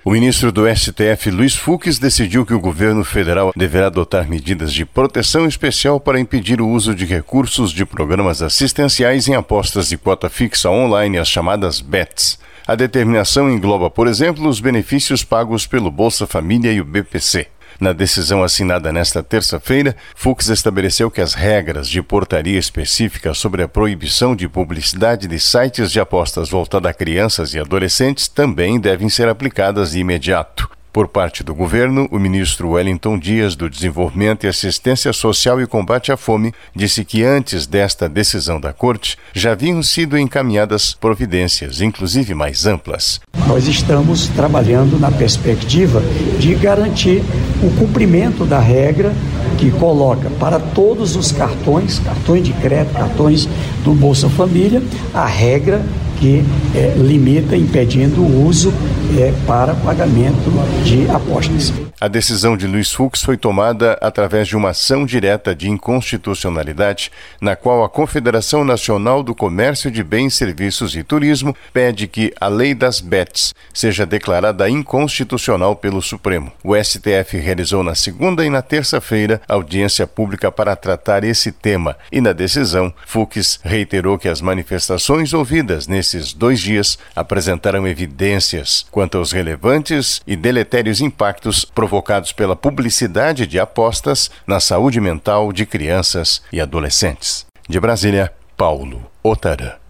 O ministro do STF, Luiz Fux, decidiu que o governo federal deverá adotar medidas de proteção especial para impedir o uso de recursos de programas assistenciais em apostas de cota fixa online, as chamadas BETs. A determinação engloba, por exemplo, os benefícios pagos pelo Bolsa Família e o BPC. Na decisão assinada nesta terça-feira, Fux estabeleceu que as regras de portaria específica sobre a proibição de publicidade de sites de apostas voltada a crianças e adolescentes também devem ser aplicadas de imediato. Por parte do governo, o ministro Wellington Dias, do Desenvolvimento e Assistência Social e Combate à Fome, disse que antes desta decisão da Corte, já haviam sido encaminhadas providências, inclusive mais amplas. Nós estamos trabalhando na perspectiva de garantir o cumprimento da regra que coloca para todos os cartões de crédito, cartões do Bolsa Família, a regra que limita, impedindo o uso para pagamento de apostas. A decisão de Luiz Fux foi tomada através de uma ação direta de inconstitucionalidade, na qual a Confederação Nacional do Comércio de Bens, Serviços e Turismo pede que a lei das BETs seja declarada inconstitucional pelo Supremo. O STF realizou na segunda e na terça-feira audiência pública para tratar esse tema e, na decisão, Fux reiterou que as manifestações ouvidas nesses 2 dias apresentaram evidências quanto aos relevantes e deletérios impactos provocados pela publicidade de apostas na saúde mental de crianças e adolescentes. De Brasília, Paulo Otara.